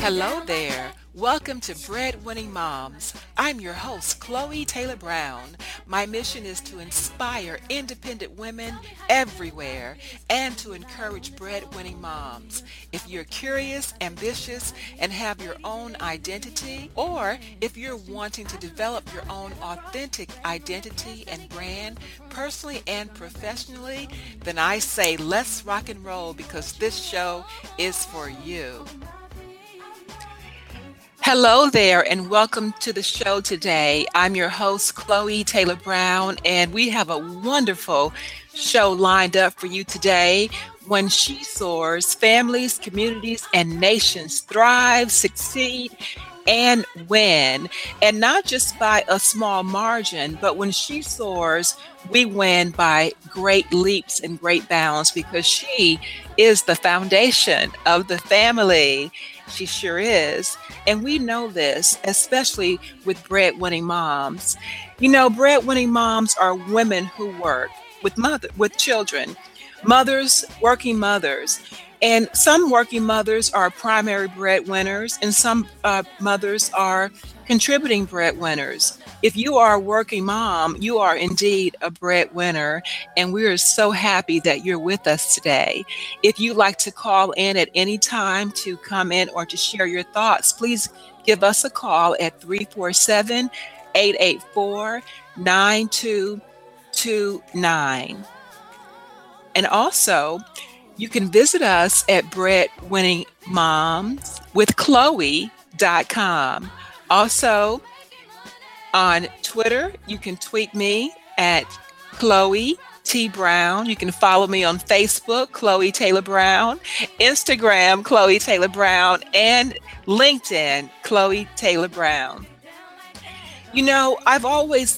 Hello there. Welcome to Breadwinning Moms. I'm your host, Chloe Taylor Brown. My mission is to inspire independent women everywhere and to encourage breadwinning moms. If you're curious, ambitious, and have your own identity, or if you're wanting to develop your own authentic identity and brand, personally and professionally, then I say let's rock and roll because this show is for you. Hello there, and welcome to the show today. I'm your host, Chloe Taylor Brown, and we have a wonderful show lined up for you today. When she soars, families, communities, and nations thrive, succeed, and win. And not just by a small margin, but when she soars, we win by great leaps and great bounds because she is the foundation of the family. She sure is. And we know this, especially with breadwinning moms. You know, breadwinning moms are women who work with children, mothers, working mothers. And some working mothers are primary breadwinners, and some mothers are contributing breadwinners. If you are a working mom, you are indeed a breadwinner, and we are so happy that you're with us today. If you'd like to call in at any time to come in or to share your thoughts, please give us a call at 347 884 9229. And also, you can visit us at breadwinningmomswithchloe.com. Also, on Twitter, you can tweet me at Chloe T. Brown. You can follow me on Facebook, Chloe Taylor Brown, Instagram, Chloe Taylor Brown, and LinkedIn, Chloe Taylor Brown. You know, I've always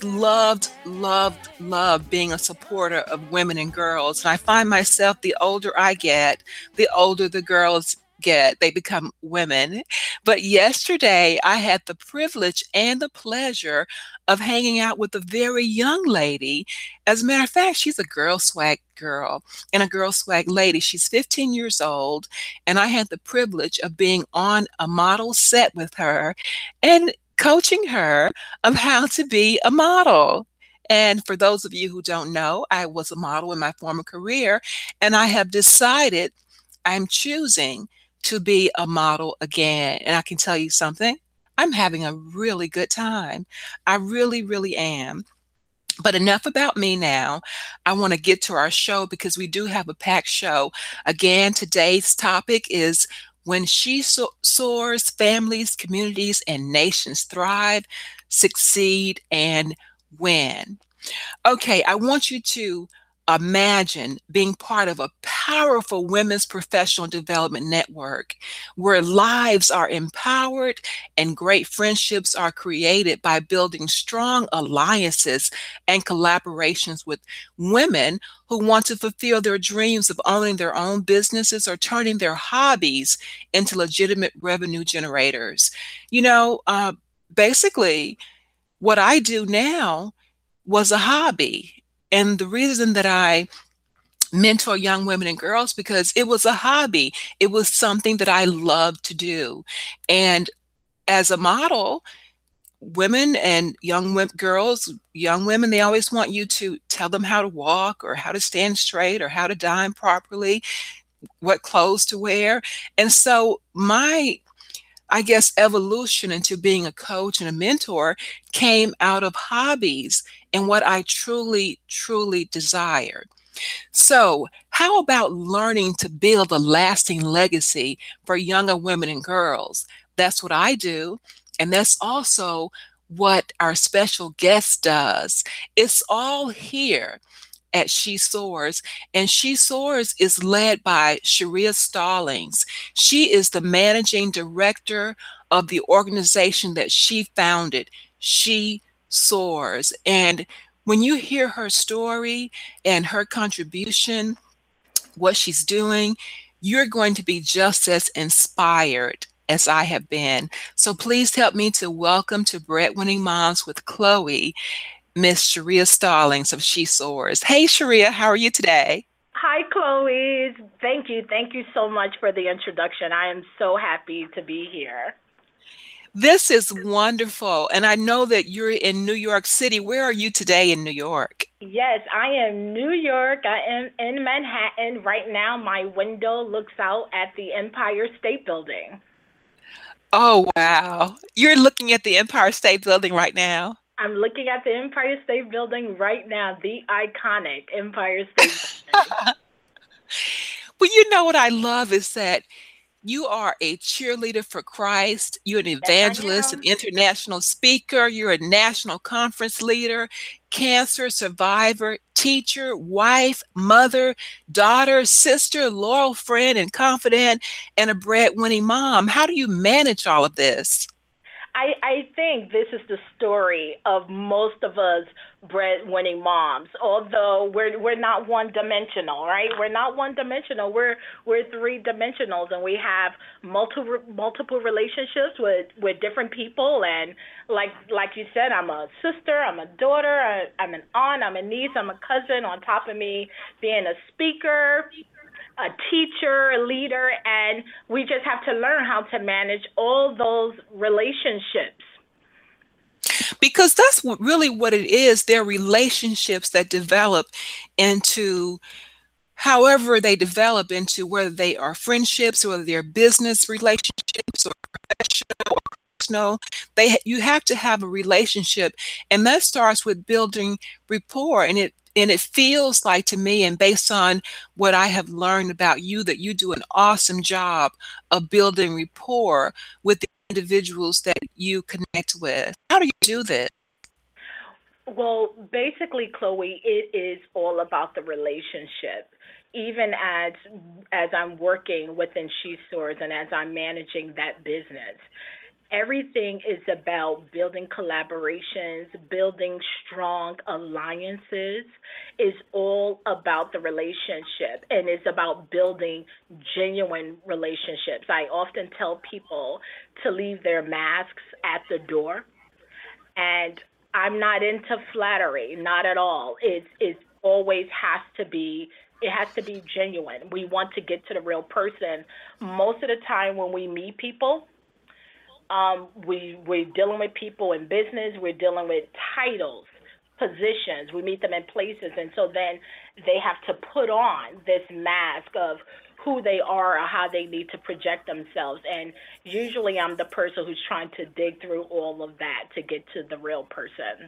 loved being a supporter of women and girls. And I find myself the older I get, the older the girls get, they become women. But yesterday, I had the privilege and the pleasure of hanging out with a very young lady. As a matter of fact, she's a girl swag girl and a girl swag lady. She's 15 years old, and I had the privilege of being on a model set with her and coaching her of how to be a model. And for those of you who don't know, I was a model in my former career, and I have decided I'm choosing to be a model again. And I can tell you something, I'm having a really good time. I really, really am. But enough about me now. I want to get to our show because we do have a packed show. Again, today's topic is when she soars, families, communities, and nations thrive, succeed, and win. Okay, I want you to imagine being part of a powerful women's professional development network where lives are empowered and great friendships are created by building strong alliances and collaborations with women who want to fulfill their dreams of owning their own businesses or turning their hobbies into legitimate revenue generators. You know, basically, what I do now was a hobby. And the reason that I mentor young women and girls because it was a hobby. It was something that I loved to do. And as a model, women and girls, young women, they always want you to tell them how to walk or how to stand straight or how to dine properly, what clothes to wear. And so my I guess, evolution into being a coach and a mentor came out of hobbies and what I truly, truly desired. So, how about learning to build a lasting legacy for younger women and girls? That's what I do. And that's also what our special guest does. It's all here at She Soars. And She Soars is led by Sharia Stallings. She is the managing director of the organization that she founded, She Soars. And when you hear her story and her contribution, what she's doing, you're going to be just as inspired as I have been. So please help me to welcome to Breadwinning Moms with Chloe, Miss Sharia Stallings of She Soars. Hey, Sharia, how are you today? Hi, Chloe. Thank you. Thank you so much for the introduction. I am so happy to be here. This is wonderful. And I know that you're in New York City. Where are you today in New York? Yes, I am New York. I am in Manhattan. Right now, my window looks out at the Empire State Building. Oh, wow. You're looking at the Empire State Building right now. I'm looking at the Empire State Building right now, the iconic Empire State Building. Well, you know what I love is that you are a cheerleader for Christ. You're an Yes, I evangelist, an am. international speaker. You're a national conference leader, cancer survivor, teacher, wife, mother, daughter, sister, loyal friend, and confidant, and a breadwinning mom. How do you manage all of this? I think this is the story of most of us breadwinning moms. Although we're not one dimensional, right? We're not one dimensional. We're three dimensionals, and we have multiple relationships with different people. And like you said, I'm a sister, I'm a daughter, I'm an aunt, I'm a niece, I'm a cousin. On top of me being a speaker, a teacher, a leader, and we just have to learn how to manage all those relationships. Because that's really what it is. They're relationships that develop into however they develop into whether they are friendships, whether they're business relationships or professional or personal. You have to have a relationship, and that starts with building rapport. And it feels like to me, and based on what I have learned about you, that you do an awesome job of building rapport with the individuals that you connect with. How do you do this? Well, basically, Chloe, it is all about the relationship. Even as I'm working within She Stores and as I'm managing that business, everything is about building collaborations, building strong alliances. Is all about the relationship and it's about building genuine relationships. I often tell people to leave their masks at the door, and I'm not into flattery, not at all. It's always has to be, it has to be genuine. We want to get to the real person. Most of the time when we meet people, we're dealing with people in business. We're dealing with titles, positions. We meet them in places, and so then they have to put on this mask of who they are or how they need to project themselves. And usually, I'm the person who's trying to dig through all of that to get to the real person.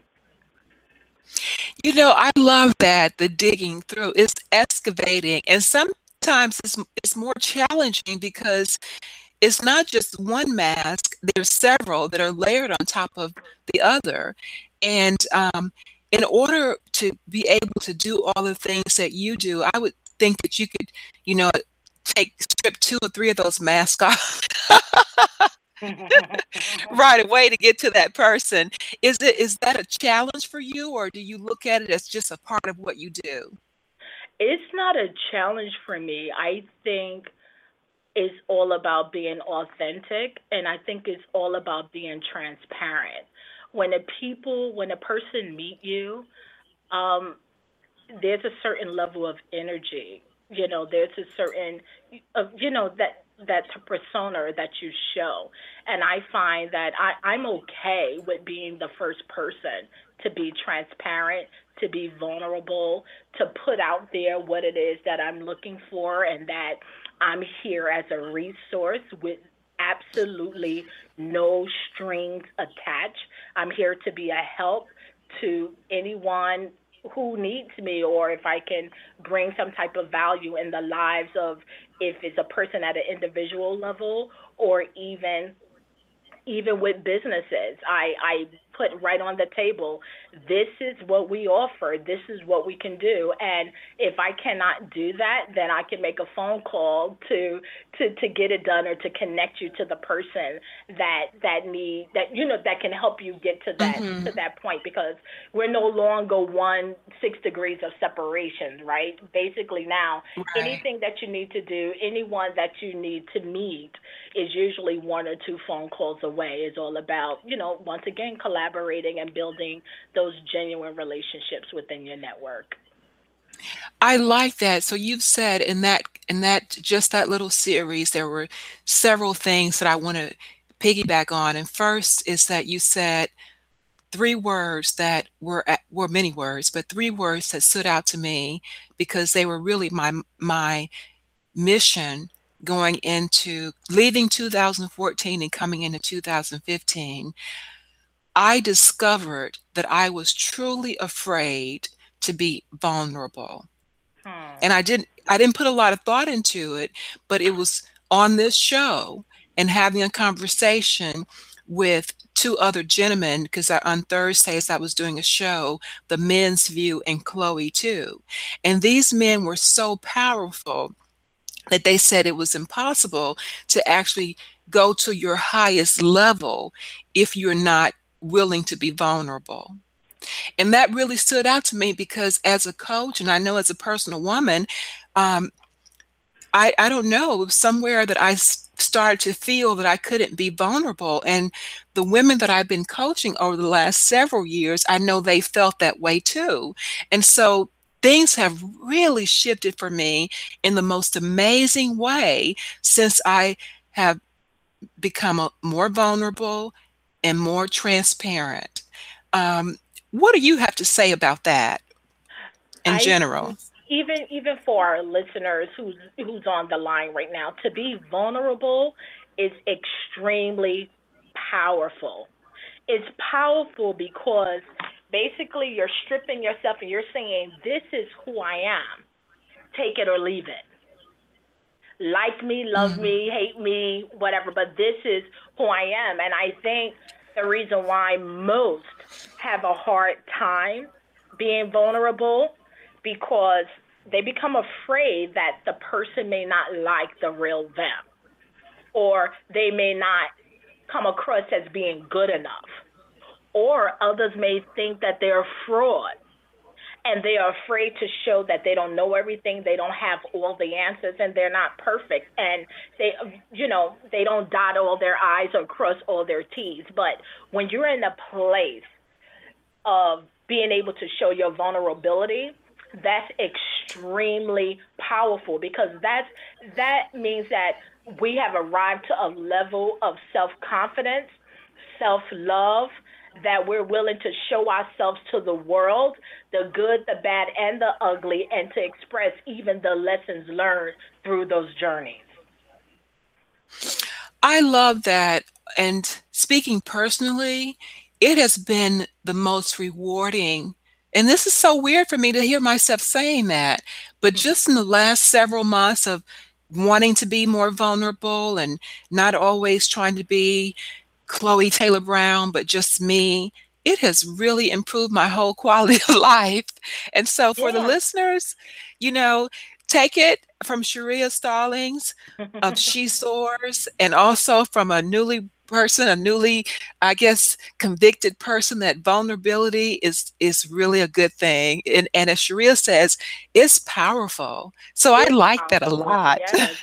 I love that, the digging through. It's excavating, and sometimes it's more challenging because it's not just one mask, there's several that are layered on top of the other. And in order to be able to do all the things that you do, I would think that you could, you know, strip two or three of those masks off right away to get to that person. Is that a challenge for you, or do you look at it as just a part of what you do? It's not a challenge for me. I think it's all about being authentic, and I think it's all about being transparent. When a person meet you, um, there's a certain level of energy. There's a certain, that persona that you show, and I find that I'm okay with being the first person to be transparent, to be vulnerable, to put out there what it is that I'm looking for, and that I'm here as a resource with absolutely no strings attached. I'm here to be a help to anyone who needs me, or if I can bring some type of value in the lives of, if it's a person at an individual level, or even with businesses, I put right on the table, this is what we offer, this is what we can do. And if I cannot do that, then I can make a phone call to get it done, or to connect you to the person that can help you get to Hmm. that point, because we're no longer 1 6 degrees of separation, right? Basically now, Right. anything that you need to do, anyone that you need to meet, is usually 1 or 2 phone calls away. It's all about, once again, collaborating and building those genuine relationships within your network. I like that. So you've said in that just that little series, there were several things that I want to piggyback on. And first is that you said three words that were many words, but three words that stood out to me because they were really my mission going into leaving 2014 and coming into 2015. I discovered that I was truly afraid to be vulnerable. Hmm. And I didn't put a lot of thought into it, but it was on this show and having a conversation with two other gentlemen because on Thursdays I was doing a show, The Men's View and Chloe too. And these men were so powerful that they said it was impossible to actually go to your highest level if you're not willing to be vulnerable. And that really stood out to me because as a coach, and I know as a personal woman, um, I don't know, it was somewhere that started to feel that I couldn't be vulnerable. And the women that I've been coaching over the last several years, I know they felt that way too. And so things have really shifted for me in the most amazing way since I have become more vulnerable and more transparent. Um, what do you have to say about that in I general? even for our listeners who's on the line right now, to be vulnerable is extremely powerful. It's powerful because basically you're stripping yourself and you're saying, "This is who I am. Take it or leave it. Like me, love Mhm. me, hate me, whatever, but this is who I am." And I think the reason why most have a hard time being vulnerable because they become afraid that the person may not like the real them, or they may not come across as being good enough, or others may think that they're a fraud and they are afraid to show that they don't know everything, they don't have all the answers, and they're not perfect, and they don't dot all their i's or cross all their t's. But when you're in a place of being able to show your vulnerability, that's extremely powerful because that means that we have arrived to a level of self-confidence, self-love, that we're willing to show ourselves to the world, the good, the bad, and the ugly, and to express even the lessons learned through those journeys. I love that. And speaking personally, it has been the most rewarding. And this is so weird for me to hear myself saying that. But just in the last several months of wanting to be more vulnerable and not always trying to be Chloe Taylor Brown, but just me, it has really improved my whole quality of life. And so for the Yeah. listeners, you know, take it from Sharia Stallings of She Soars, and also from a newly, I guess, convicted person, that vulnerability is really a good thing. And as Sharia says, it's powerful. So I It's like that a powerful. lot. Yes.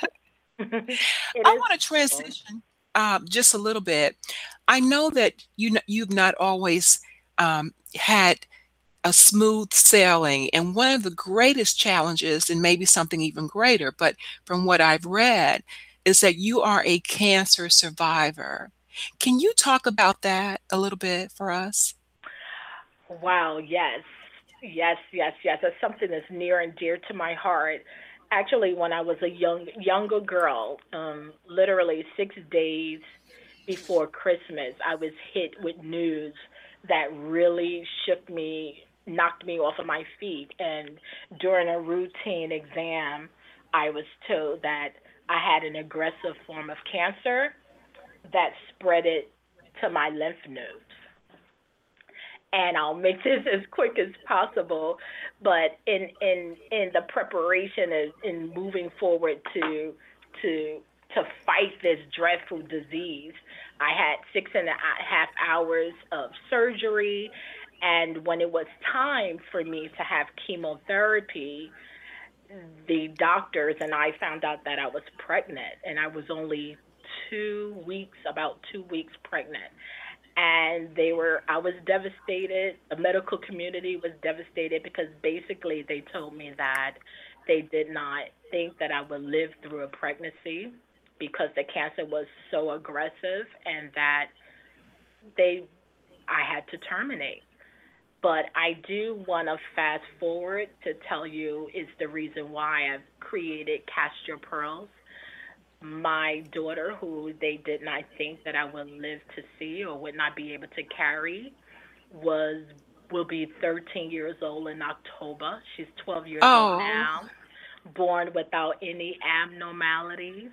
It I is want to powerful. transition just a little bit. I know that you've not always had a smooth sailing, and one of the greatest challenges, and maybe something even greater, but from what I've read, is that you are a cancer survivor. Can you talk about that a little bit for us? Wow, yes. Yes, yes, yes. That's something that's near and dear to my heart. Actually, when I was a younger girl, literally 6 days before Christmas, I was hit with news that really shook me, knocked me off of my feet. And during a routine exam, I was told that I had an aggressive form of cancer that spread it to my lymph nodes. And I'll make this as quick as possible. But in the preparation of in moving forward to to fight this dreadful disease, I had 6.5 hours of surgery, and when it was time for me to have chemotherapy, the doctors and I found out that I was pregnant, and I was only 2 weeks, about 2 weeks pregnant. and I was devastated. The medical community was devastated because basically they told me that they did not think that I would live through a pregnancy because the cancer was so aggressive, and that they I had to terminate. But I do want to fast forward to tell you is the reason why I've created Castor Pearls. My daughter, who they did not think that I would live to see or would not be able to carry, was will be 13 years old in October. She's 12 years old Oh, now, born without any abnormalities,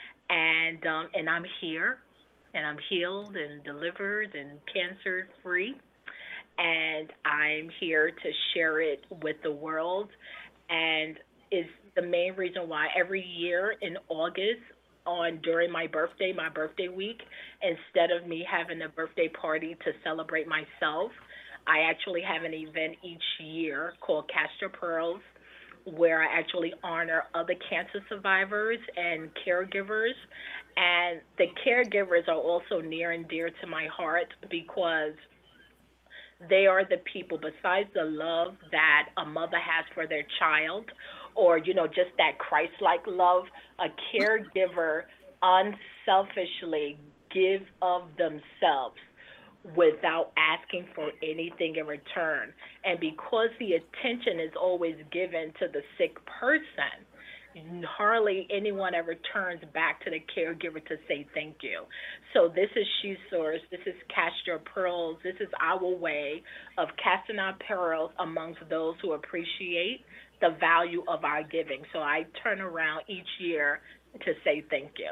and I'm here, and I'm healed and delivered and cancer free, and I'm here to share it with the world. And is the main reason why every year in August, on during my birthday week, instead of me having a birthday party to celebrate myself, I actually have an event each year called Castor Pearls, where I actually honor other cancer survivors and caregivers. And the caregivers are also near and dear to my heart because they are the people, besides the love that a mother has for their child, or, just that Christ like love, a caregiver unselfishly give of themselves without asking for anything in return. And because the attention is always given to the sick person, hardly anyone ever turns back to the caregiver to say thank you. So this is She Source. This is Cast Your Pearls. This is our way of casting our pearls amongst those who appreciate the value of our giving. So I turn around each year to say thank you.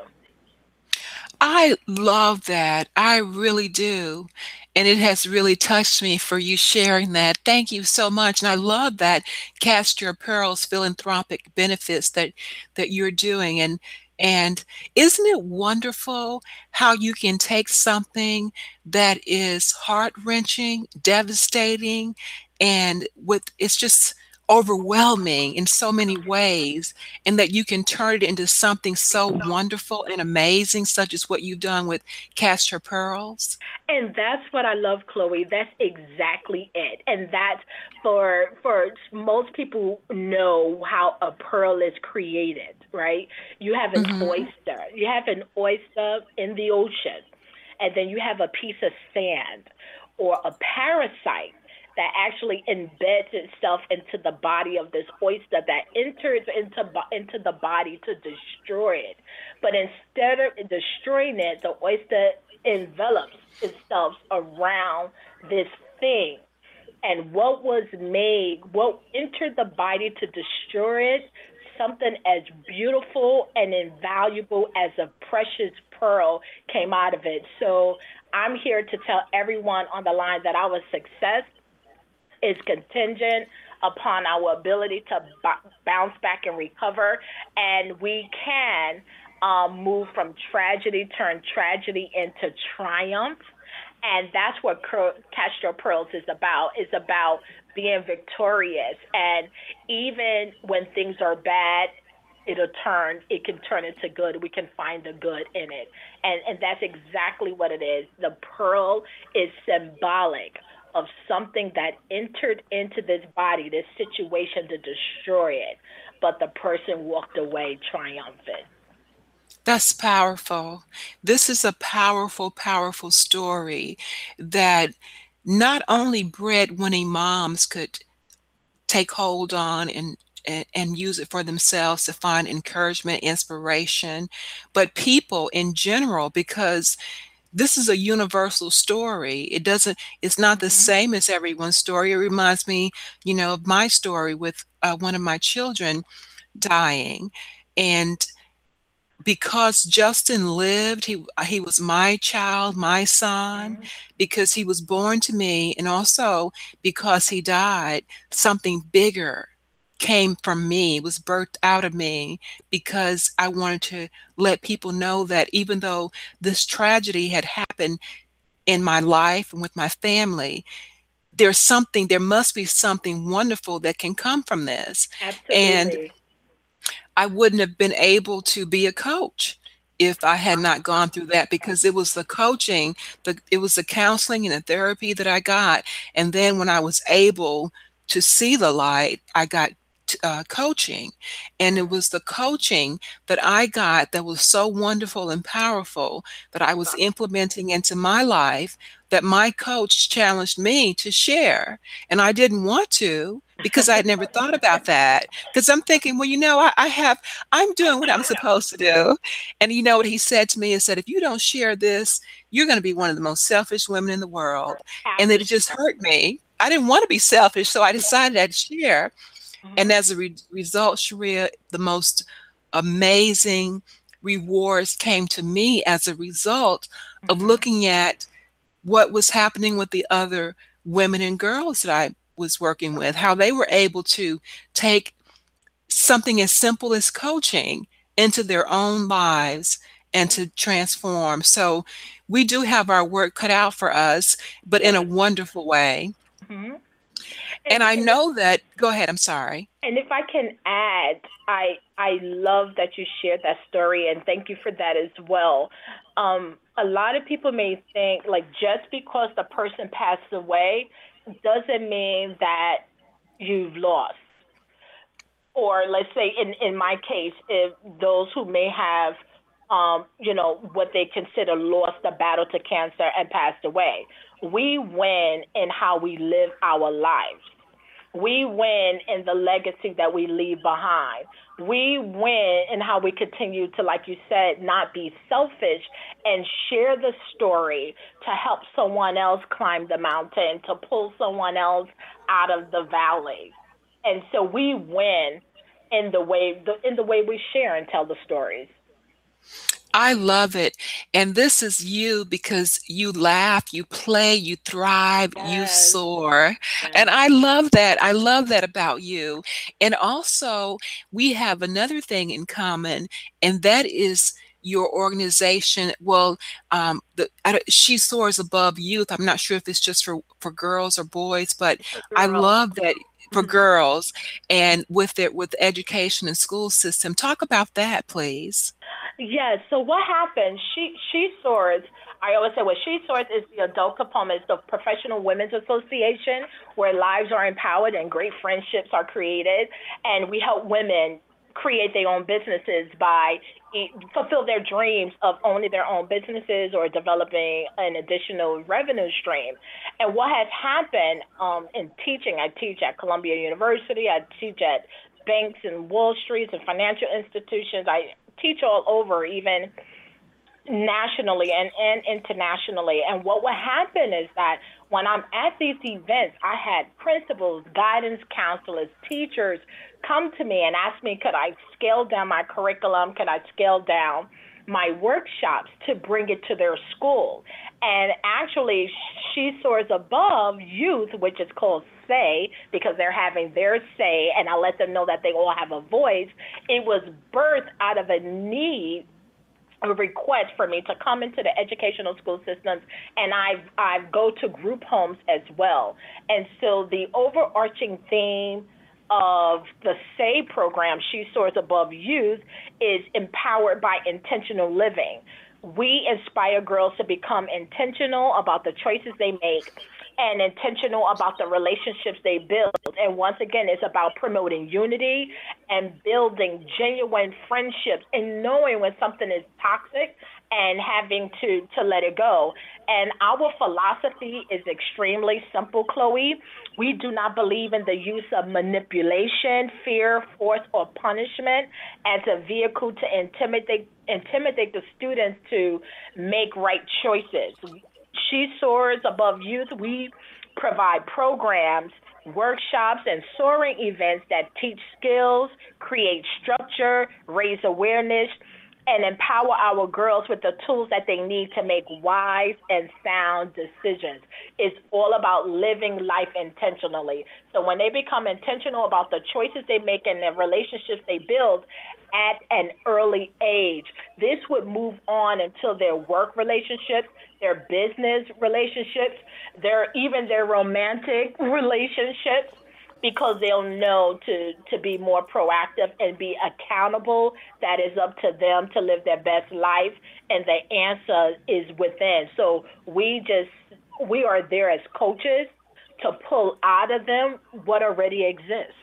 I love that. I really do. And it has really touched me for you sharing that. Thank you so much. And I love that Cast Your Pearls philanthropic benefits that you're doing. And isn't it wonderful how you can take something that is heart-wrenching, devastating, and with it's just overwhelming in so many ways, and that you can turn it into something so wonderful and amazing, such as what you've done with Cast Your Pearls? And that's what I love, Chloe. That's exactly it. And that's for most people know how a pearl is created, right? You have an Mhm. oyster. You have an oyster in the ocean, and then you have a piece of sand or a parasite that actually embeds itself into the body of this oyster, that enters into the body to destroy it. But instead of destroying it, the oyster envelops itself around this thing. And what entered the body to destroy it, something as beautiful and invaluable as a precious pearl came out of it. So I'm here to tell everyone on the line that our success is contingent upon our ability to bounce back and recover, and we can move from tragedy, turn tragedy into triumph. And that's what Castro Pearls is about. It's about being victorious. And even when things are bad, it can turn into good. We can find the good in it. And that's exactly what it is. The pearl is symbolic of something that entered into this body, this situation, to destroy it. But the person walked away triumphant. That's powerful. This is a powerful, powerful story that not only breadwinning moms could take hold on and use it for themselves to find encouragement, inspiration, but people in general, because this is a universal story. It's not the Hmm. same as everyone's story. It reminds me, of my story with one of my children dying. And because Justin lived, he was my child, my son, Hmm. because he was born to me, and also because he died, something bigger came from me, was birthed out of me, because I wanted to let people know that even though this tragedy had happened in my life and with my family, there must be something wonderful that can come from this. And Absolutely. I wouldn't have been able to be a coach if I had not gone through that, because it was the coaching, it was the counseling and the therapy that I got. And then when I was able to see the light, I got coaching. And it was the coaching that I got that was so wonderful and powerful that I was implementing into my life, that my coach challenged me to share. And I didn't want to, because I had never thought about that. Because I'm thinking, well, I'm doing what I'm supposed to do. And you know what he said to me? He said, if you don't share this, you're going to be one of the most selfish women in the world. And it just hurt me. I didn't want to be selfish, so I decided I'd share. And as a result, Sharia, the most amazing rewards came to me as a result of looking at what was happening with the other women and girls that I was working with, how they were able to take something as simple as coaching into their own lives and to transform. So we do have our work cut out for us, but in a wonderful way. Mm-hmm. And I know that, go ahead, I'm sorry. And if I can add, I love that you shared that story, and thank you for that as well. A lot of people may think, like, just because the person passed away doesn't mean that you've lost. Or let's say in my case, if those who may have what they consider lost the battle to cancer and passed away. We win in how we live our lives. We win in the legacy that we leave behind. We win in how we continue to, like you said, not be selfish and share the story to help someone else climb the mountain, to pull someone else out of the valley. And so we win in the way we share and tell the stories. I love it. And this is you, because you laugh, you play, you thrive, you soar. And I love that. I love that about you. And also, we have another thing in common, and that is your organization. Well, She Soars Above Youth. I'm not sure if it's just for girls or boys, but I love that. For girls, and with education and school system. Talk about that, please. Yes. So what happens? She Soars. I always say, She Soars is the adult component. It's the Professional Women's Association, where lives are empowered and great friendships are created, and we help women create their own businesses by fulfill their dreams of owning their own businesses or developing an additional revenue stream. And what has happened in teaching, I teach at Columbia University, I teach at banks and Wall Streets and financial institutions. I teach all over, even nationally and internationally. And what would happen is that when I'm at these events, I had principals, guidance counselors, teachers come to me and ask me, could I scale down my curriculum? Could I scale down my workshops to bring it to their school? And actually, She Soars Above Youth, which is called Say, because they're having their say, and I let them know that they all have a voice. It was birthed out of a need, a request for me to come into the educational school systems, and I go to group homes as well. And so the overarching theme of the SAY program, She Soars Above Youth, is empowered by intentional living. We inspire girls to become intentional about the choices they make and intentional about the relationships they build. And once again, it's about promoting unity and building genuine friendships and knowing when something is toxic and having to let it go. And our philosophy is extremely simple, Chloe. We do not believe in the use of manipulation, fear, force, or punishment as a vehicle to intimidate the students to make right choices. She Soars Above Youth, we provide programs, workshops, and soaring events that teach skills, create structure, raise awareness, and empower our girls with the tools that they need to make wise and sound decisions. It's all about living life intentionally. So when they become intentional about the choices they make and the relationships they build at an early age, this would move on until their work relationships, their business relationships, even their romantic relationships. because they'll know to be more proactive and be accountable. That is up to them to live their best life, and the answer is within. So we are there as coaches to pull out of them what already exists.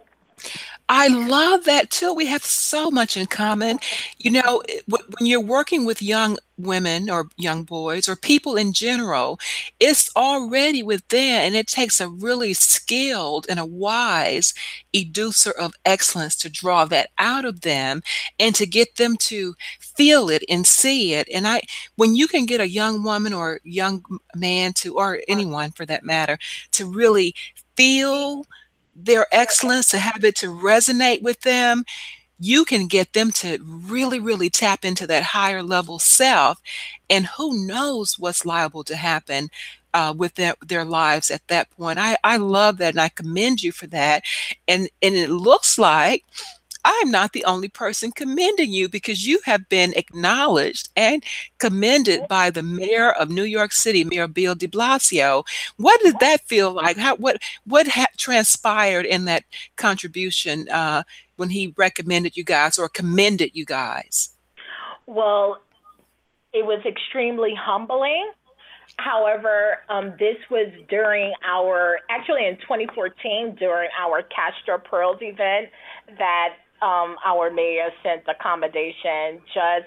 I love that too. We have so much in common. When you're working with young women or young boys or people in general, it's already within, and it takes a really skilled and a wise educer of excellence to draw that out of them and to get them to feel it and see it. When you can get a young woman or young man to, or anyone for that matter, to really feel their excellence, to have it to resonate with them, you can get them to really, really tap into that higher level self. And who knows what's liable to happen with their lives at that point. I love that and I commend you for that. And it looks like I'm not the only person commending you, because you have been acknowledged and commended by the mayor of New York City, Mayor Bill de Blasio. What did that feel like? What transpired in that contribution when he recommended you guys or commended you guys? Well, it was extremely humbling. However, this was during actually in 2014, during our Castro Pearls event, that our mayor sent accommodation just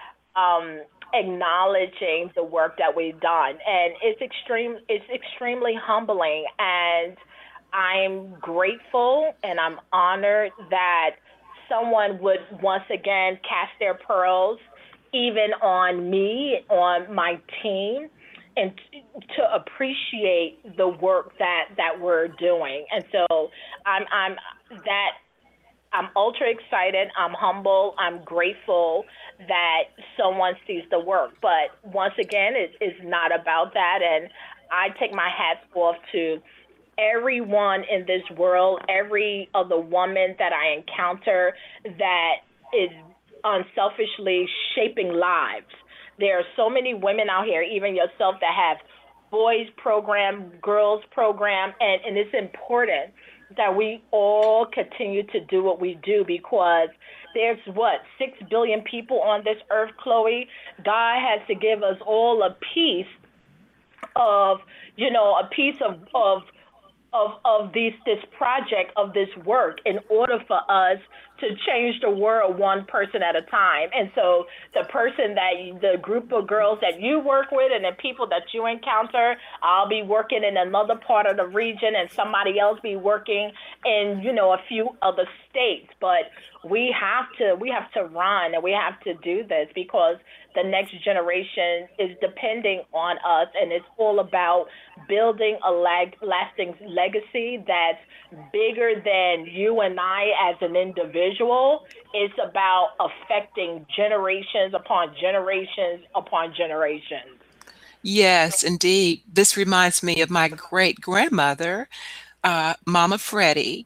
acknowledging the work that we've done. And it's extremely humbling. And I'm grateful and I'm honored that someone would once again cast their pearls even on me, on my team, and to appreciate the work that we're doing. And so I'm that I'm ultra excited. I'm humble. I'm grateful that someone sees the work. But once again, it's not about that. And I take my hats off to everyone in this world, every other woman that I encounter that is unselfishly shaping lives. There are so many women out here, even yourself, that have boys program, girls program, and it's important that we all continue to do what we do, because there's 6 billion people on this earth, Chloe. God has to give us all a piece of, a piece of this project, of this work, in order for us to change the world one person at a time. And so the group of girls that you work with and the people that you encounter, I'll be working in another part of the region and somebody else be working in, a few other states. But we have to run, and we have to do this because the next generation is depending on us, and it's all about building a lasting legacy that's bigger than you and I as an individual. It's about affecting generations upon generations upon generations. Yes, indeed. This reminds me of my great grandmother, Mama Freddie.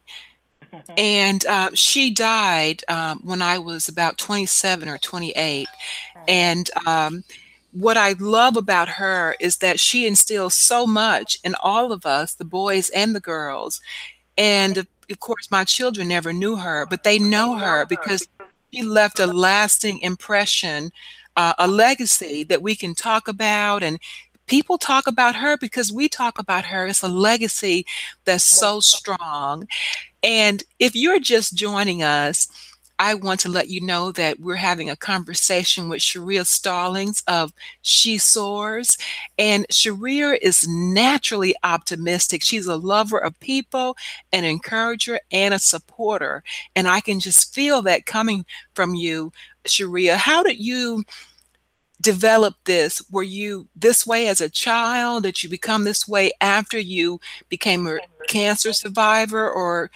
And she died when I was about 27 or 28. And what I love about her is that she instills so much in all of us, the boys and the girls. And of course, my children never knew her, but they know her because she left a lasting impression, a legacy that we can talk about. And people talk about her because we talk about her. It's a legacy that's so strong. And if you're just joining us, I want to let you know that we're having a conversation with Sharia Stallings of She Soars. And Sharia is naturally optimistic. She's a lover of people, an encourager, and a supporter. And I can just feel that coming from you, Sharia. How did you develop this? Were you this way as a child? Did you become this way after you became a cancer survivor? Or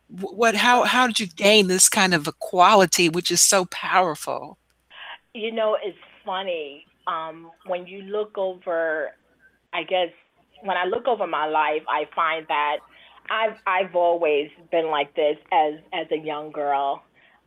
how did you gain this kind of a quality which is so powerful? It's funny. When you look over, I guess when I look over my life, I find that I've always been like this as a young girl,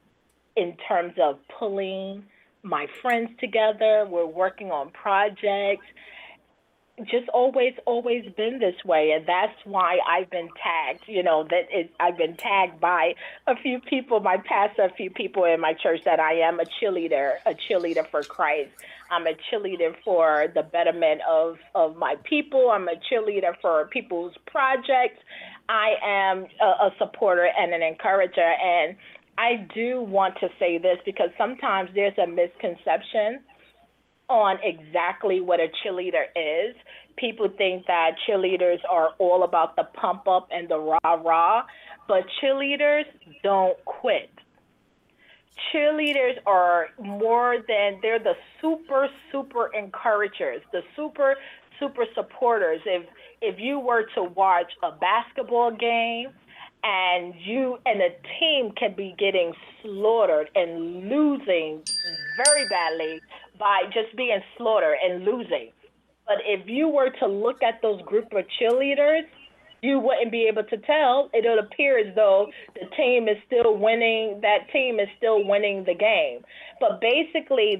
in terms of pulling my friends together. We're working on projects. just always been this way, and that's why I've been tagged. I've been tagged by a few people, my past a few people in my church, that I am a cheerleader for Christ. I'm a cheerleader for the betterment of my people. I'm a cheerleader for people's projects. I am a supporter and an encourager, and I do want to say this because sometimes there's a misconception on exactly what a cheerleader is. People think that cheerleaders are all about the pump up and the rah rah, but cheerleaders don't quit. Cheerleaders are more than, they're the super encouragers, the super supporters. If you were to watch a basketball game and you and a team can be getting slaughtered and losing very badly by just being slaughtered and losing. But if you were to look at those group of cheerleaders, you wouldn't be able to tell. It would appear as though the team is still winning. That team is still winning the game. But basically,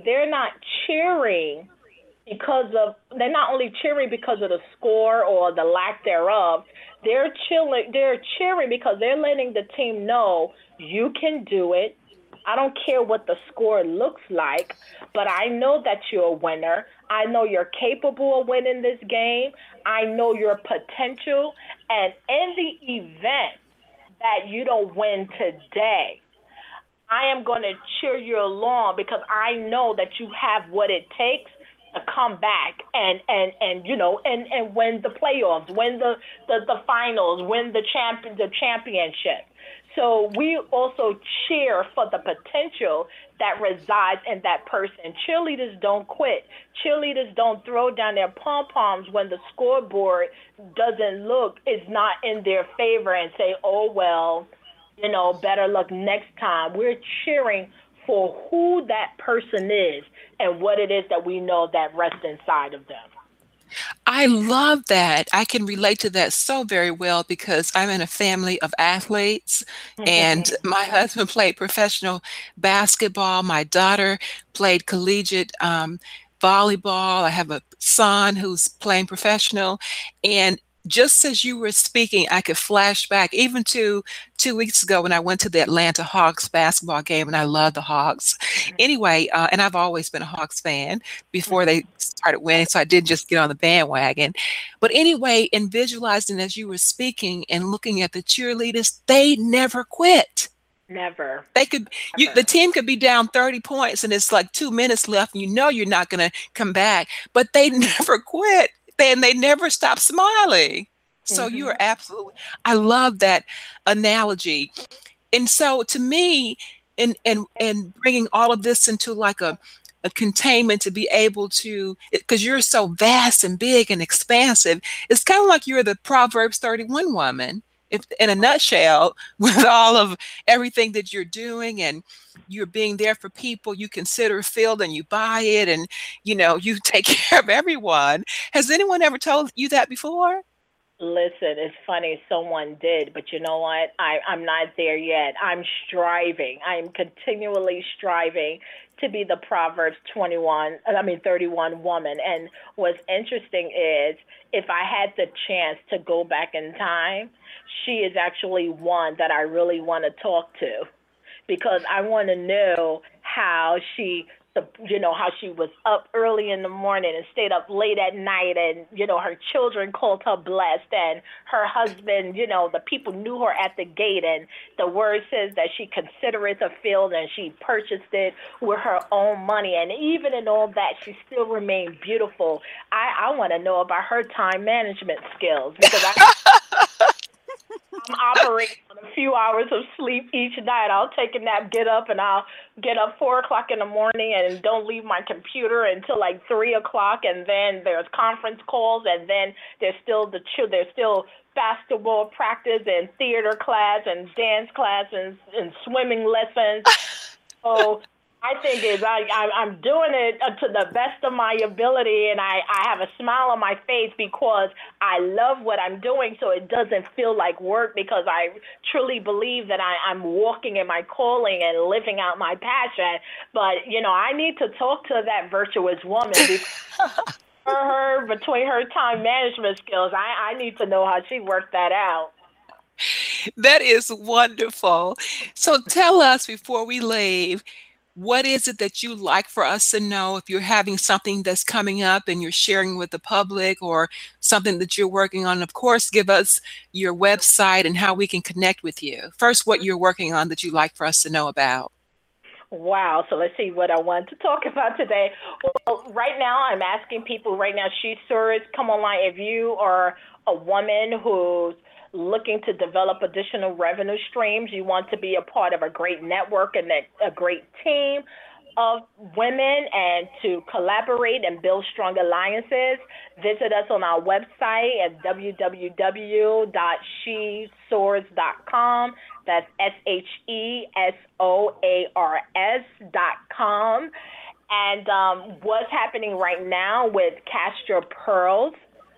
they're not only cheering because of the score or the lack thereof. They're cheering because they're letting the team know you can do it. I don't care what the score looks like, but I know that you're a winner. I know you're capable of winning this game. I know your potential. And in the event that you don't win today, I am going to cheer you along because I know that you have what it takes to come back and win the playoffs, win the finals, win the championship. So we also cheer for the potential that resides in that person. Cheerleaders don't quit. Cheerleaders don't throw down their pom poms when the scoreboard is not in their favor and say, oh, well, better luck next time. We're cheering for who that person is and what it is that we know that rests inside of them. I love that. I can relate to that so very well because I'm in a family of athletes, and my husband played professional basketball. My daughter played collegiate volleyball. I have a son who's playing professional. And just as you were speaking, I could flash back even to 2 weeks ago when I went to the Atlanta Hawks basketball game, and I love the Hawks. Anyway, and I've always been a Hawks fan before they started winning, so I didn't just get on the bandwagon. But anyway, in visualizing as you were speaking and looking at the cheerleaders, they never quit. Never. They could the team could be down 30 points and it's like 2 minutes left and you're not going to come back, but they never quit. They never stop smiling. So you are Hmm. absolutely, I love that analogy. And so to me, and bringing all of this into like a containment to be able to, because you're so vast and big and expansive, it's kind of like you're the Proverbs 31 woman, if in a nutshell, with all of everything that you're doing, and you're being there for people, you consider a field and you buy it, and you take care of everyone. Has anyone ever told you that before? Listen, it's funny, someone did, but you know what? I'm not there yet. I'm striving. I'm continually striving to be the Proverbs 31 woman. And what's interesting is if I had the chance to go back in time, she is actually one that I really want to talk to because I want to know how she was up early in the morning and stayed up late at night, and her children called her blessed, and her husband, the people knew her at the gate, and the word says that she considereth a field and she purchased it with her own money, and even in all that she still remained beautiful. I want to know about her time management skills because I'm operating on a few hours of sleep each night. I'll take a nap, get up, and I'll get up 4 o'clock in the morning and don't leave my computer until like 3 o'clock. And then there's conference calls, and then there's still basketball practice and theater class and dance class and swimming lessons. So I think I'm doing it to the best of my ability, and I have a smile on my face because I love what I'm doing, so it doesn't feel like work because I truly believe that I'm walking in my calling and living out my passion. But I need to talk to that virtuous woman because her between her time management skills. I need to know how she worked that out. That is wonderful. So tell us before we leave, what is it that you like for us to know if you're having something that's coming up and you're sharing with the public or something that you're working on? Of course, give us your website and how we can connect with you. First, what you're working on that you'd like for us to know about. Wow. So let's see what I want to talk about today. Well, right now, I'm asking people right now, She Soars, come online. If you are a woman who's looking to develop additional revenue streams, you want to be a part of a great network and a great team of women and to collaborate and build strong alliances, visit us on our website at www.shesoars.com. That's SHESOARS.com. And what's happening right now with Castro Pearls,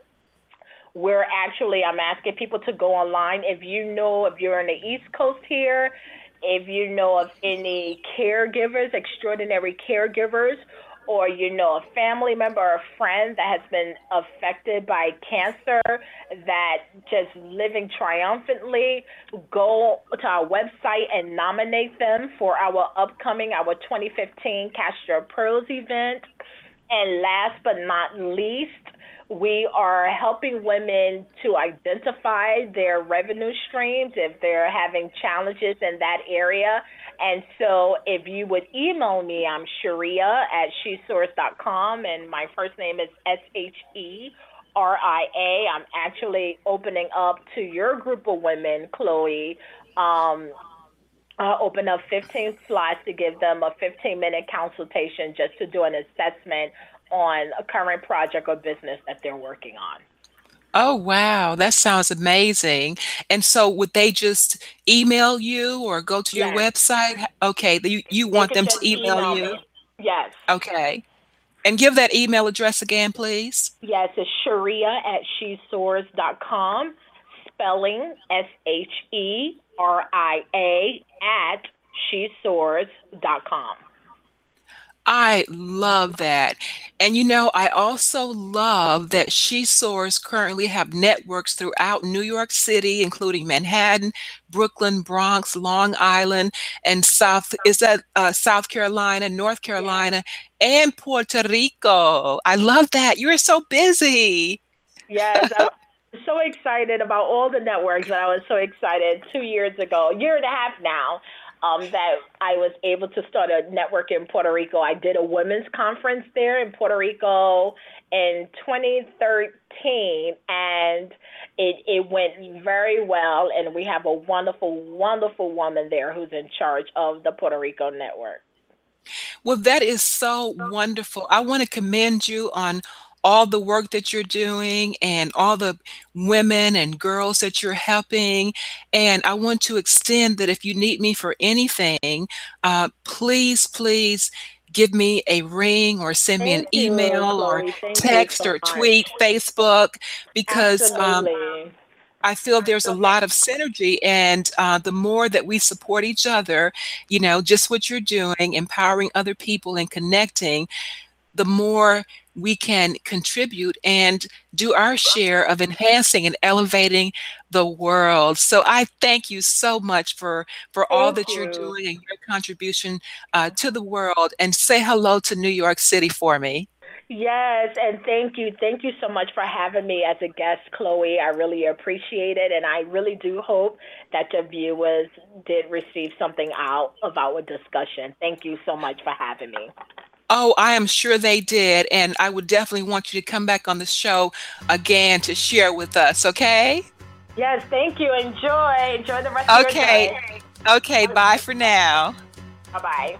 I'm asking people to go online. If you're in the East Coast here, if you know of any caregivers, extraordinary caregivers, or you know a family member or a friend that has been affected by cancer, that just living triumphantly, go to our website and nominate them for our 2015 Castro Pearls event. And last but not least, we are helping women to identify their revenue streams if they're having challenges in that area. And so if you would email me, I'm Sharia at shesoars.com, and my first name is SHERIA. I'm actually opening up to your group of women, Chloe. I'll open up 15 slots to give them a 15-minute consultation just to do an assessment on a current project or business that they're working on. Oh, wow. That sounds amazing. And so would they just email you or go to your Yes, website? Okay, you they want could them just to email email you? me. Yes. Okay. And give that email address again, please. Yes, it's Sharia at shesoars.com, spelling SHERIA at shesoars.com. I love that. And I also love that She Soars currently have networks throughout New York City, including Manhattan, Brooklyn, Bronx, Long Island, and South Carolina, North Yes. Carolina, and Puerto Rico. I love that. You're so busy. Yes, I'm so excited about all the networks that I was so excited 2 years ago, year and a half now, that I was able to start a network in Puerto Rico. I did a women's conference there in Puerto Rico in 2013, and it went very well. And we have a wonderful, wonderful woman there who's in charge of the Puerto Rico network. Well, that is so wonderful. I want to commend you on all the work that you're doing and all the women and girls that you're helping. And I want to extend that if you need me for anything, please, please give me a ring or send me an Thank you, or Chloe. Thank you text so or much. tweet, Facebook, because Absolutely. I feel there's a lot of synergy, and the more that we support each other, just what you're doing, empowering other people and connecting, the more we can contribute and do our share of enhancing and elevating the world. So I thank you so much for all Thank that you're you. doing and your contribution to the world. And say hello to New York City for me. Yes, and thank you. Thank you so much for having me as a guest, Chloe. I really appreciate it, and I really do hope that the viewers did receive something out of our discussion. Thank you so much for having me. Oh, I am sure they did. And I would definitely want you to come back on the show again to share with us, okay? Yes, thank you. Enjoy. Enjoy the rest of your Okay. day. Okay, bye for now. Bye-bye.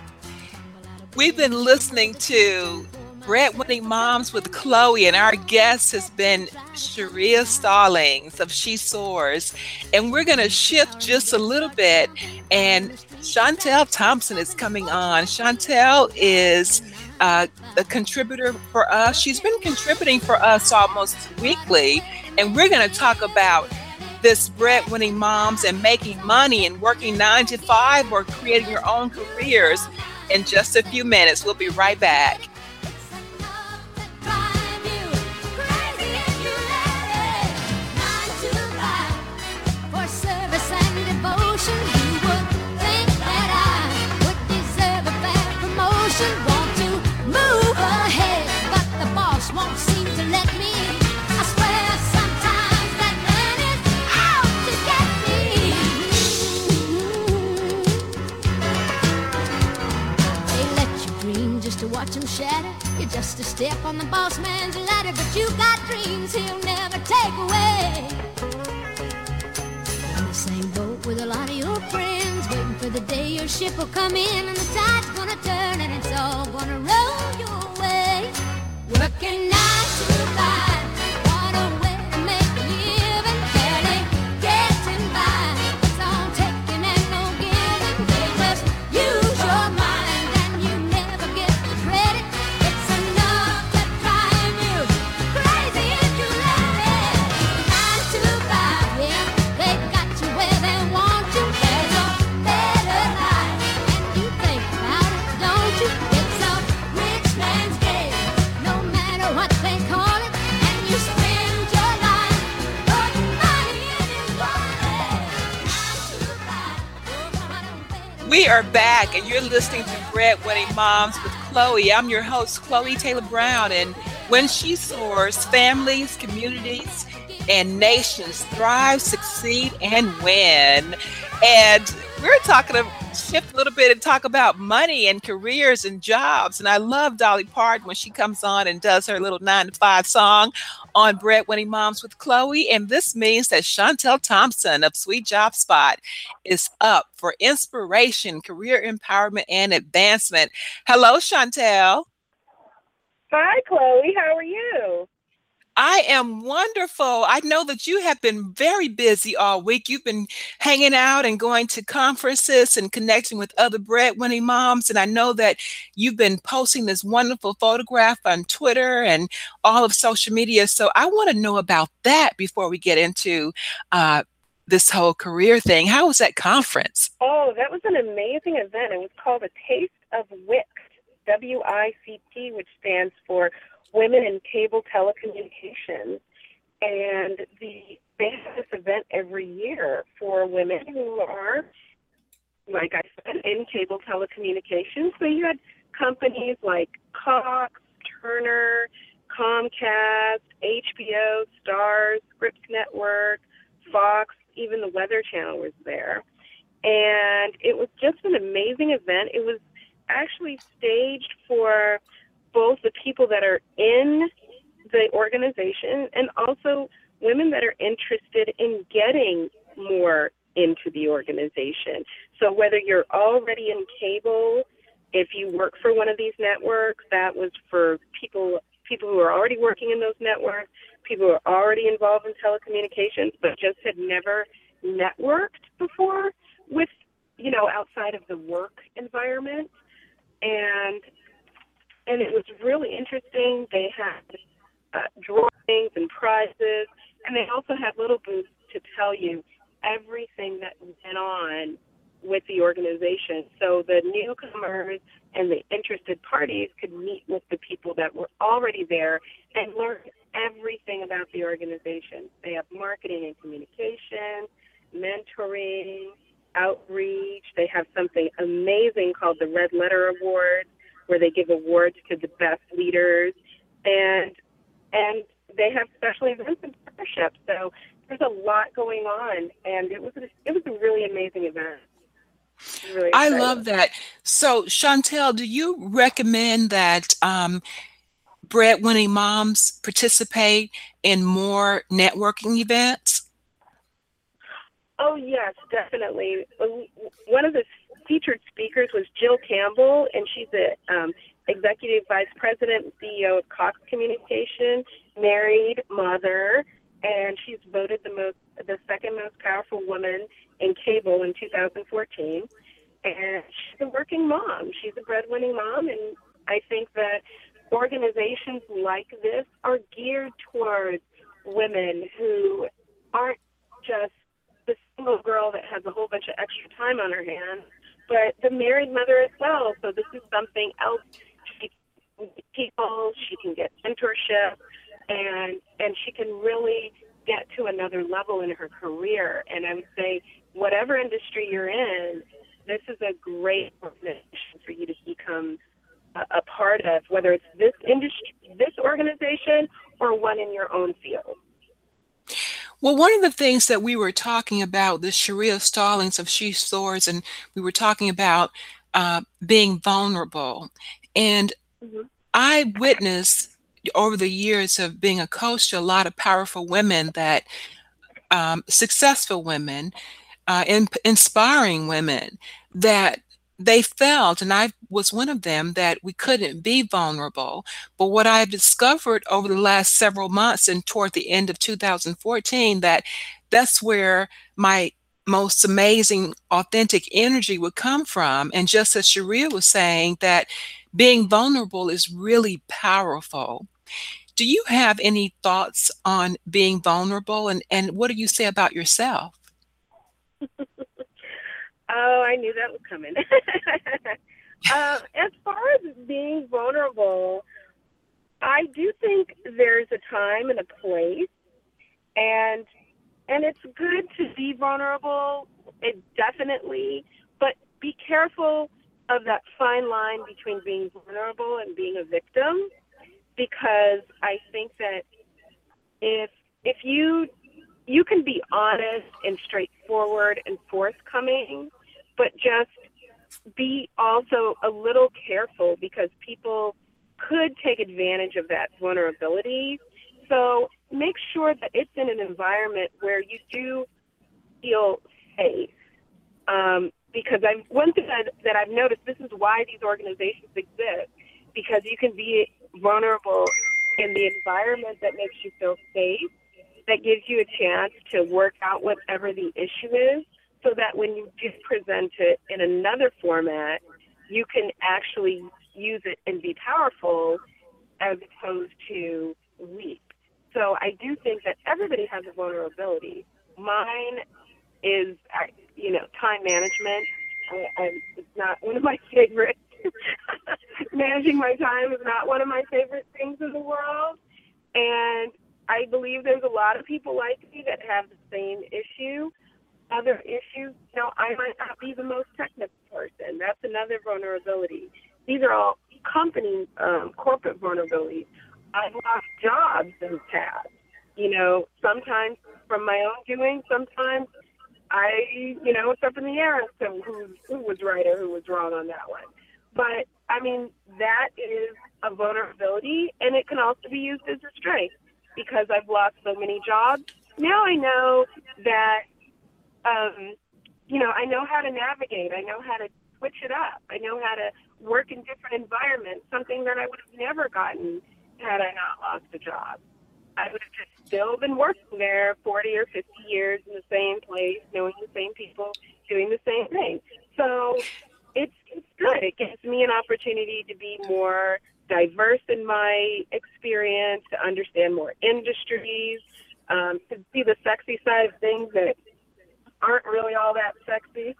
We've been listening to Breadwinning Moms with Chloe, and our guest has been Sharia Stallings of She Soars. And we're going to shift just a little bit, and Chantel Thompson is coming on. Chantel is a contributor for us. She's been contributing for us almost weekly, and we're going to talk about this breadwinning moms and making money and working 9 to 5 or creating your own careers in just a few minutes. We'll be right back. should want to move ahead, but the boss won't seem to let me. I swear sometimes that man is out to get me. They let you dream just to watch him shatter. You're just a step on the boss man's ladder, but you got dreams he'll never take away. In the same boat with a lot of your friends, waiting for the day your ship will come in and the tide's gonna turn and it's all gonna roll your way. Working 9 to 5, what a way to make a living, barely getting by. It's all taking and no giving. They just use your mind and you never get the credit. It's enough to drive you crazy if you let it. 9 to 5, yeah, they've got you where they want you. There's a better life, and you think about it, don't you? It's a rich man's game, no matter what they call it. And you spend your life putting money in his wallet. 9 to 5, oh, what a way to We are back, and you're listening to Breadwinning Moms with Chloe. I'm your host, Chloe Taylor Brown, and when she soars, families, communities, and nations thrive, succeed, and win. And we're talking to shift a little bit and talk about money and careers and jobs. And I love Dolly Parton when she comes on and does her little 9 to 5 song on Breadwinning Moms with Chloe. And this means that Chantel Thompson of Sweet Job Spot is up for inspiration, career empowerment, and advancement. Hello, Chantel. Hi, Chloe. How are you? I am wonderful. I know that you have been very busy all week. You've been hanging out and going to conferences and connecting with other breadwinning moms. And I know that you've been posting this wonderful photograph on Twitter and all of social media. So I want to know about that before we get into this whole career thing. How was that conference? Oh, that was an amazing event. It was called A Taste of WICT, WICT, which stands for Women in Cable Telecommunications. And they have this event every year for women who are, like I said, in cable telecommunications. So you had companies like Cox, Turner, Comcast, HBO, Starz, Scripps Network, Fox, even the Weather Channel was there. And it was just an amazing event. It was actually staged for both the people that are in the organization and also women that are interested in getting more into the organization. So whether you're already in cable, if you work for one of these networks, that was for people who are already working in those networks, people who are already involved in telecommunications but just had never networked before with, outside of the work environment. And it was really interesting. They had drawings and prizes, and they also had little booths to tell you everything that went on with the organization. So the newcomers and the interested parties could meet with the people that were already there and learn everything about the organization. They have marketing and communication, mentoring, outreach. They have something amazing called the Red Letter Awards, where they give awards to the best leaders, and they have special events and partnerships. So there's a lot going on, and it was a really amazing event. Really I love that. So Chantel, do you recommend that breadwinning moms participate in more networking events? Oh, yes, definitely. One of the featured speakers was Jill Campbell, and she's the Executive Vice President and CEO of Cox Communication, married, mother, and she's voted the second most powerful woman in cable in 2014. And she's a working mom. She's a breadwinning mom, and I think that organizations like this are geared towards women who aren't just the single girl that has a whole bunch of extra time on her hands, but the married mother as well. So this is something else. She can meet people, she can get mentorship, and she can really get to another level in her career. And I would say, whatever industry you're in, this is a great organization for you to become a part of, whether it's this industry, this organization, or one in your own field. Well, one of the things that we were talking about, the Sharia Stallings of She Soars, and we were talking about being vulnerable. And I witnessed over the years of being a coach to a lot of powerful women that successful women, inspiring women, that they felt, and I was one of them, that we couldn't be vulnerable. But what I've discovered over the last several months and toward the end of 2014, that's where my most amazing, authentic energy would come from. And just as Sharia was saying, that being vulnerable is really powerful. Do you have any thoughts on being vulnerable, and what do you say about yourself? Oh, I knew that was coming. As far as being vulnerable, I do think there's a time and a place, and it's good to be vulnerable. It definitely, but be careful of that fine line between being vulnerable and being a victim, because I think that if you can be honest and straightforward and forthcoming, but just be also a little careful, because people could take advantage of that vulnerability. So make sure that it's in an environment where you do feel safe. Because one thing that I've noticed, this is why these organizations exist, because you can be vulnerable in the environment that makes you feel safe, that gives you a chance to work out whatever the issue is, so that when you do present it in another format, you can actually use it and be powerful as opposed to weak. So I do think that everybody has a vulnerability. Mine is, time management. It's not one of my favorites. Managing my time is not one of my favorite things in the world. And I believe there's a lot of people like me that have the same issue. Other issues, I might not be the most technical person. That's another vulnerability. These are all company, corporate vulnerabilities. I've lost jobs in the past. Sometimes from my own doing, sometimes it's up in the air as to who was right or who was wrong on that one. But, that is a vulnerability, and it can also be used as a strength, because I've lost so many jobs. Now I know that, I know how to navigate. I know how to switch it up. I know how to work in different environments, something that I would have never gotten had I not lost a job. I would have just still been working there 40 or 50 years in the same place, knowing the same people, doing the same thing. So it's good. It gives me an opportunity to be more diverse in my experience, to understand more industries, to see the sexy side of things that aren't really all that sexy.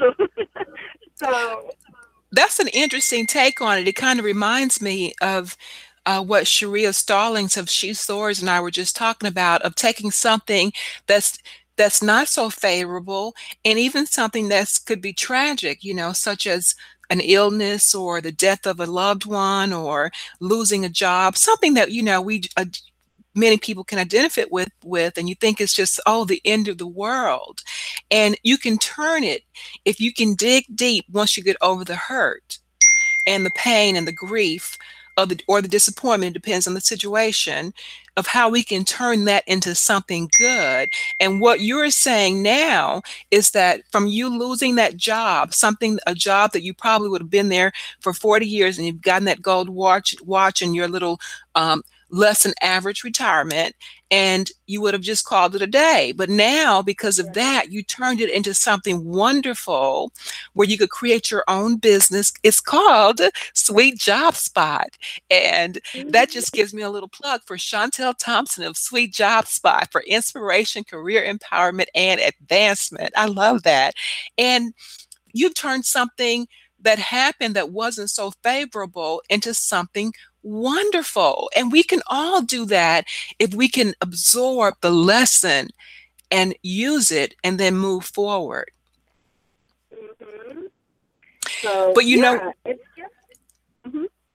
So that's an interesting take on it. It kind of reminds me of what Sharia Stallings of She Soars and I were just talking about, of taking something that's not so favorable, and even something that could be tragic, such as an illness or the death of a loved one or losing a job, something that, many people can identify with, and you think it's just, the end of the world. And you can turn it, if you can dig deep, once you get over the hurt and the pain and the grief or the disappointment, it depends on the situation, of how we can turn that into something good. And what you're saying now is that from you losing that job, a job that you probably would have been there for 40 years, and you've gotten that gold watch and your little less than average retirement, and you would have just called it a day. But now, because of that, you turned it into something wonderful where you could create your own business. It's called Sweet Job Spot. And that just gives me a little plug for Chantel Thompson of Sweet Job Spot for inspiration, career empowerment, and advancement. I love that. And you've turned something that happened that wasn't so favorable into something wonderful. And we can all do that if we can absorb the lesson and use it and then move forward. Mm-hmm. So, but it's just,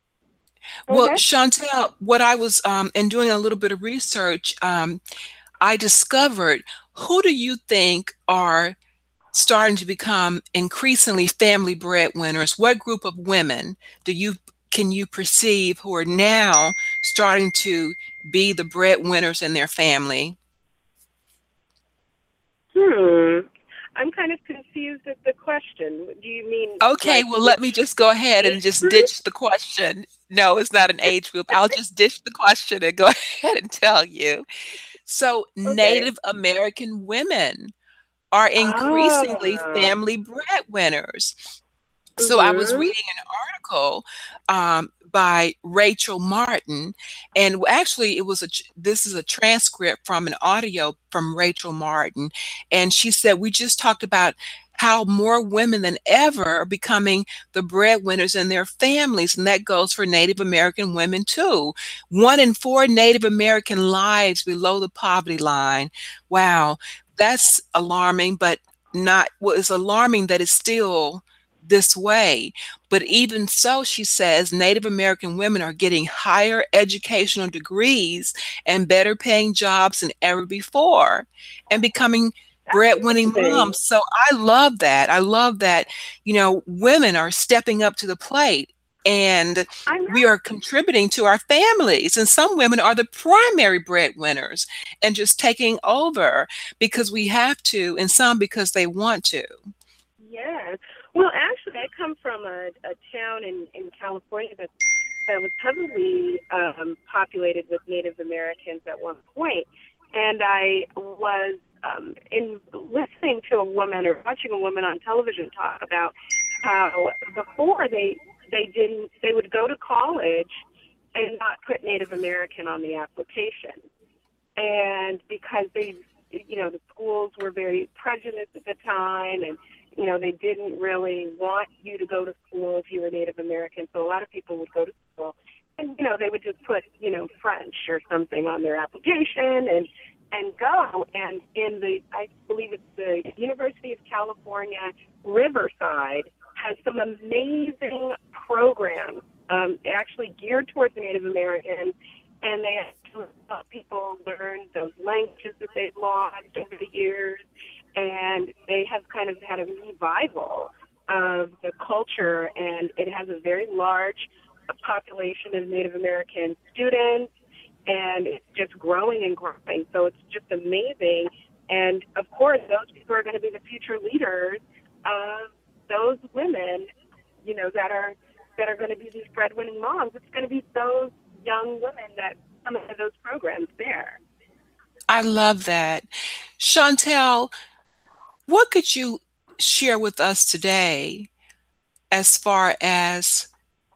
Go Well, ahead. Chantel, what I was in doing a little bit of research, I discovered, who do you think are starting to become increasingly family breadwinners? What group of women do you can you perceive who are now starting to be the breadwinners in their family? Hmm. I'm kind of confused at the question. Do you mean Okay, like well, which let me just go ahead and age just group? ditch the question. No, it's not an age group. I'll just ditch the question and go ahead and tell you. So, Okay. Native American women are increasingly Ah. family breadwinners. So I was Mhm. reading an article by Rachel Martin, and actually it was this is a transcript from an audio from Rachel Martin, and she said we just talked about how more women than ever are becoming the breadwinners in their families, and that goes for Native American women too. 1 in 4 Native American lives below the poverty line. Wow, that's alarming, but not well, it's alarming that it's still this way. But even so, she says Native American women are getting higher educational degrees and better paying jobs than ever before and becoming That's breadwinning interesting. moms. So I love that. I love that, women are stepping up to the plate and I know. we are contributing to our families. And some women are the primary breadwinners and just taking over because we have to, and some because they want to. Yes. Well, actually, I come from a town in California that was heavily populated with Native Americans at one point, and I was in listening to a woman or watching a woman on television talk about how before they would go to college and not put Native American on the application, and because the schools were very prejudiced at the time, and they didn't really want you to go to school if you were Native American, so a lot of people would go to school and they would just put French or something on their application and go. And I believe it's the University of California Riverside has some amazing programs actually geared towards the Native Americans, and they actually help people learn those languages that they've lost over the years, and they have kind of had a revival of the culture, and it has a very large population of Native American students, and it's just growing and growing. So it's just amazing. And of course, those people are going to be the future leaders of those women, that are going to be these breadwinning moms. It's going to be those young women that come into those programs there. I love that. Chantel, what could you share with us today as far as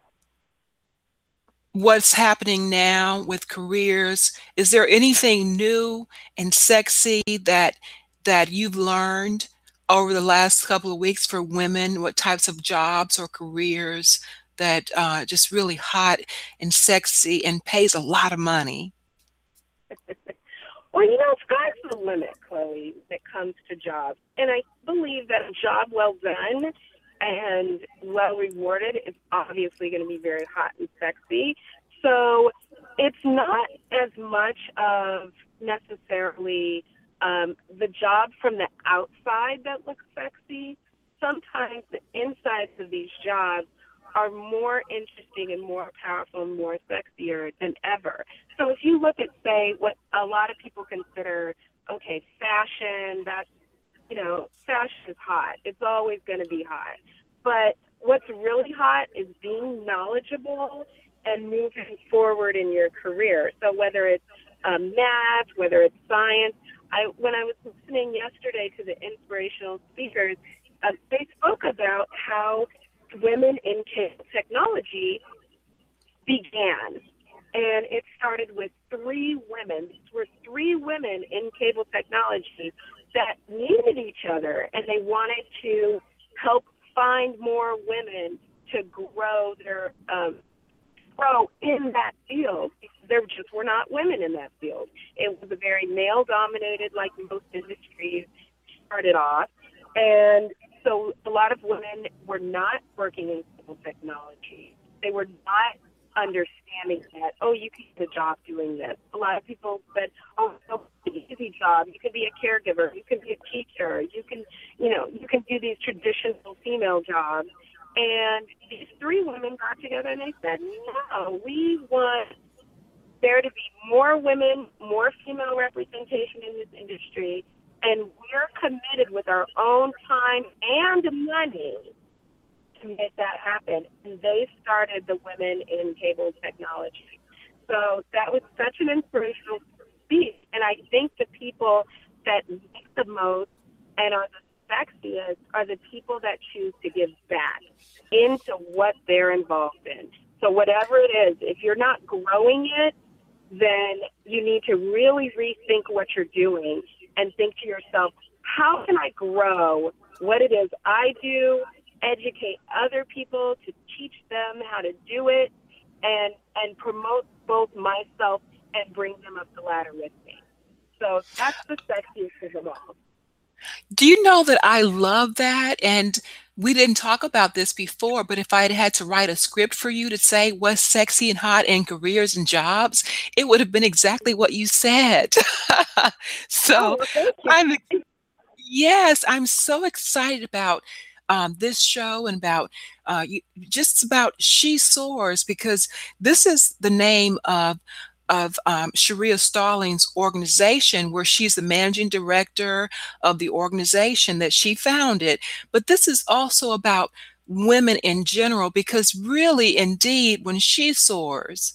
what's happening now with careers? Is there anything new and sexy that you've learned over the last couple of weeks for women? What types of jobs or careers that just really hot and sexy and pays a lot of money? Well, sky's the limit, Chloe, when it comes to jobs. And I believe that a job well done and well rewarded is obviously going to be very hot and sexy. So it's not as much of necessarily the job from the outside that looks sexy. Sometimes the insides of these jobs are more interesting and more powerful and more sexier than ever. So if you look at, say, what a lot of people consider, okay, fashion, fashion is hot. It's always going to be hot. But what's really hot is being knowledgeable and moving forward in your career. So whether it's math, whether it's science, when I was listening yesterday to the inspirational speakers, they spoke about how women in technology began. And it started with 3 women. These were 3 women in cable technology that needed each other, and they wanted to help find more women to grow in that field. There just were not women in that field. It was a very male-dominated, like most industries started off. And so a lot of women were not working in civil technology. They were not understanding understanding that, oh, you can get a job doing this. A lot of people said, oh, it's an easy job. You can be a caregiver. You can be a teacher. You can do these traditional female jobs. And these three women got together and they said, no, we want there to be more women, more female representation in this industry, and we're committed with our own time and money to make that happen. And they started the Women in Cable Technology. So that was such an inspirational speech. And I think the people that make the most and are the sexiest are the people that choose to give back into what they're involved in. So whatever it is, if you're not growing it, then you need to really rethink what you're doing and think to yourself, how can I grow what it is I do, educate other people to teach them how to do it, and promote both myself and bring them up the ladder with me. So that's the sexiest of them all. Do you know that I love that? And we didn't talk about this before, but if I had to write a script for you to say what's sexy and hot in careers and jobs, it would have been exactly what you said. So I'm so excited about this show and about just about She Soars, because this is the name of Sharia Stallings' organization, where she's the managing director of the organization that she founded. But this is also about women in general, because really, indeed, when she soars,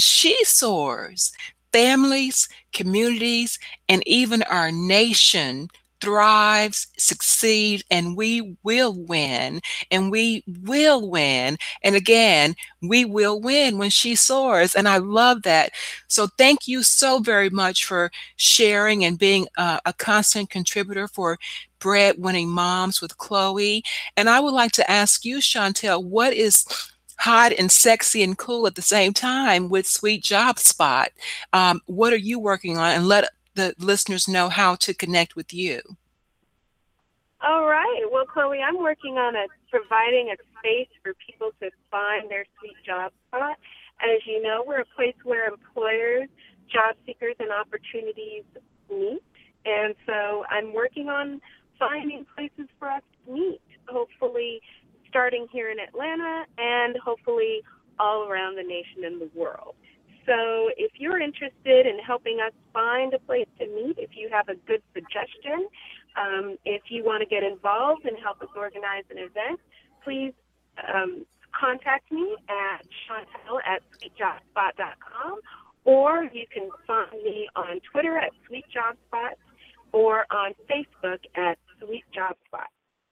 families, communities, and even our nation thrives, succeed, and we will win, and we will win. And again, we will win when she soars. And I love that. So thank you so very much for sharing and being a constant contributor for Breadwinning Moms with Chloe. And I would like to ask you, Chantel, what is hot and sexy and cool at the same time with Sweet Job Spot? What are you working on? And let the listeners know how to connect with you. All right. Well, Chloe, I'm working on providing a space for people to find their sweet job spot. As you know, we're a place where employers, job seekers, and opportunities meet. And so I'm working on finding places for us to meet, hopefully starting here in Atlanta and hopefully all around the nation and the world. So if you're interested in helping us find a place to meet, if you have a good suggestion, if you want to get involved and help us organize an event, please contact me at Chantel@sweetjobspot.com, or you can find me on Twitter at SweetJobSpot or on Facebook at SweetJobSpot.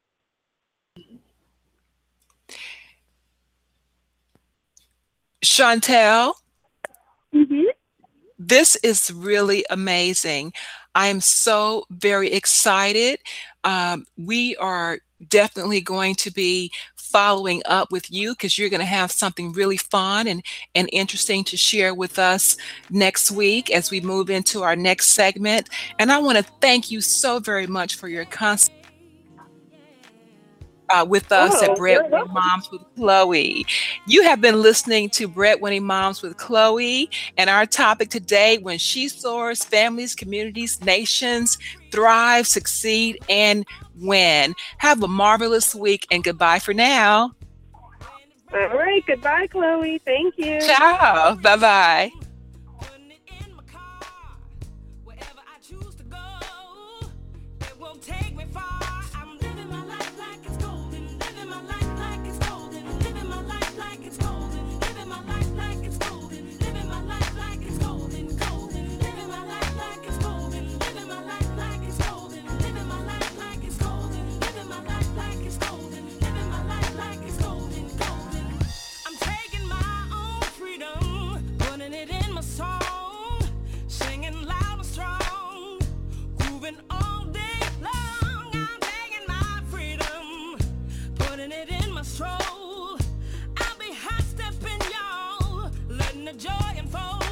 Chantel? Mm-hmm. This is really amazing. I am so very excited. We are definitely going to be following up with you, because you're going to have something really fun and interesting to share with us next week as we move into our next segment. And I want to thank you so very much for your constant with us at Breadwinning Moms with Chloe. You have been listening to Breadwinning Moms with Chloe, and our topic today: when she soars, families, communities, nations thrive, succeed, and win. Have a marvelous week, and goodbye for now. All right. Goodbye, Chloe. Thank you. Ciao. Bye-bye. I'll be high stepping, y'all, letting the joy unfold.